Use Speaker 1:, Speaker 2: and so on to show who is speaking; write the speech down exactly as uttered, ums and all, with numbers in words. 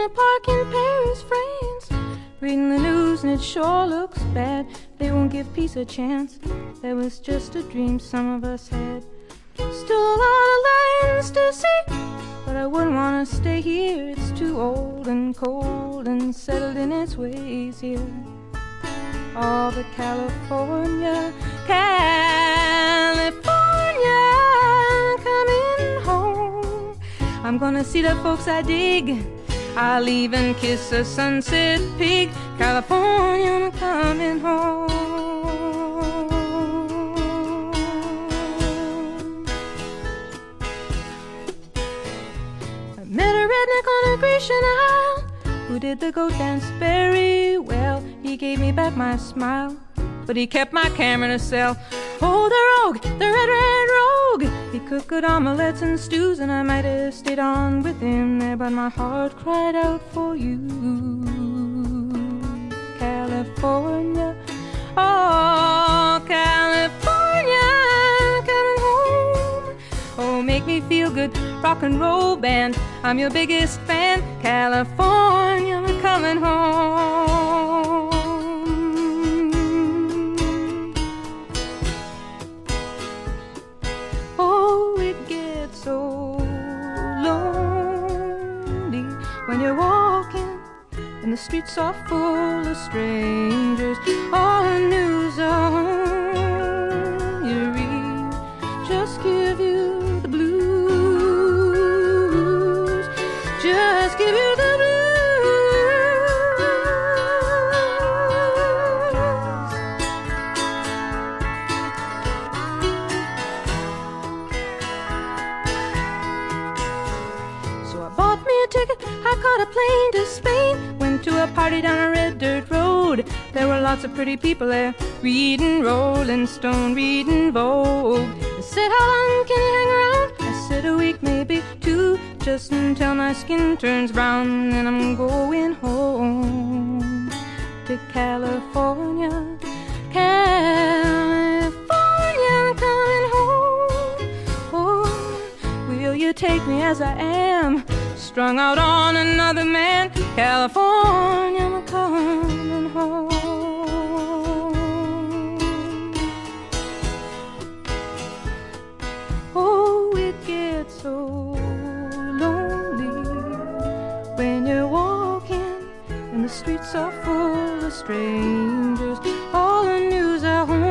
Speaker 1: a park in Paris, France, reading the news and it sure looks bad. They won't give peace a chance. That was just a dream some of us had. Still a lot of lands to see, but I wouldn't want to stay here. It's too old and cold and settled in its ways here. Oh, but California, California, coming home. I'm gonna see the folks I dig. I'll even kiss a sunset pig. California, I'm coming home. I met a redneck on a Grecian Isle who did the goat dance very well. He gave me back my smile, but he kept my camera in a cell. Oh, the rogue, the red, red rogue. He cooked good omelets and stews, and I might have stayed on with him there, but my heart cried out for you. California, oh, California, coming home. Oh, make me feel good, rock and roll band. I'm your biggest fan. California, I'm coming home. Oh, it gets so lonely when you're walking and the streets are full of strangers. All the news on you read just give you the blues. Just give you the blues. So I bought me a ticket, I caught a plane to Spain. Went to a party down a red dirt road. There were lots of pretty people there, reading Rolling Stone, reading Vogue. They said, how long can you hang around? I said, a week, maybe two, just until my skin turns brown. Then I'm going home to California, California, I'm coming home. Oh, will you take me as I am, strung out on another man? California, I'm coming home. Oh, it gets so lonely when you're walking and the streets are full of strangers. All the news I